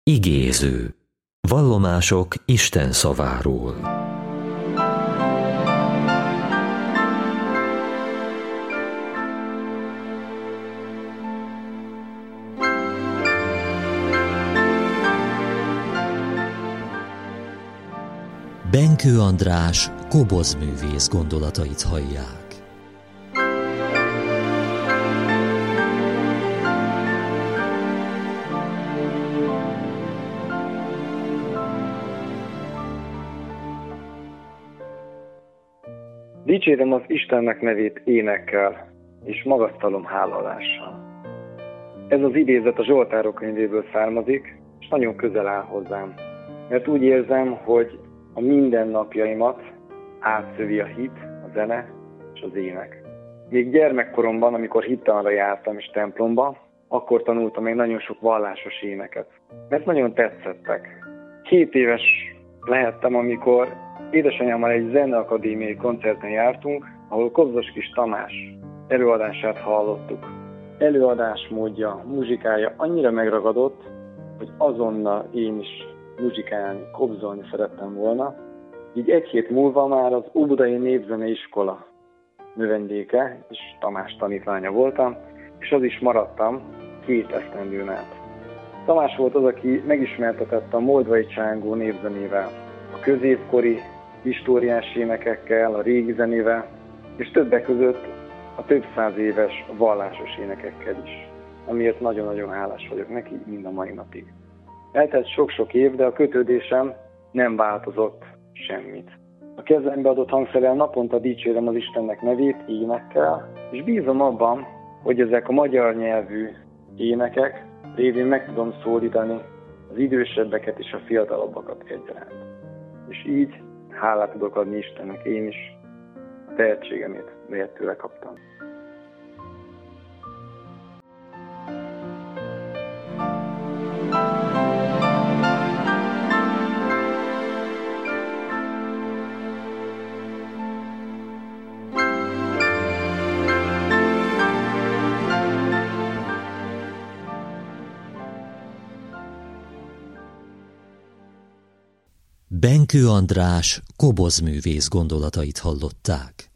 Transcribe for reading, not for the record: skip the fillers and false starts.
Igéző. Vallomások Isten szaváról. Benkő András kobozművész gondolatait hallják. Dicsérem az Istennek nevét énekkel, és magasztalom hálalással. Ez az idézet a Zsoltárok könyvéből származik, és nagyon közel áll hozzám. Mert úgy érzem, hogy a mindennapjaimat átszövi a hit, a zene és az ének. Még gyermekkoromban, amikor hittanra jártam és templomba, akkor tanultam még nagyon sok vallásos éneket. Mert nagyon tetszettek. 7 éves lehettem, amikor édesanyámmal egy zeneakadémiai koncerten jártunk, ahol Kobzos Kis Tamás előadását hallottuk. Előadásmódja, muzsikája annyira megragadott, hogy azonnal én is muzsikálni, kobzolni szerettem volna. Így 1 hét múlva már az Óbudai Népzeneiskola növendéke, és Tamás tanítványa voltam, és az is maradtam 2 esztendőn át. Tamás volt az, aki megismertetett a Moldvai Csángó népzenével, a középkori históriás énekekkel, a régi zenével, és többek között a több száz éves vallásos énekekkel is, amiért nagyon-nagyon hálás vagyok neki mind a mai napig. Eltelt sok-sok év, de a kötődésem nem változott semmit. A kezembe adott hangszerrel naponta dicsérem az Istennek nevét énekkel, és bízom abban, hogy ezek a magyar nyelvű énekek révén meg tudom szólítani az idősebbeket és a fiatalabbakat egyaránt. És így hálát tudok adni Istennek én is a tehetségemét, melyet tőle kaptam. Benkő András kobozművész gondolatait hallották.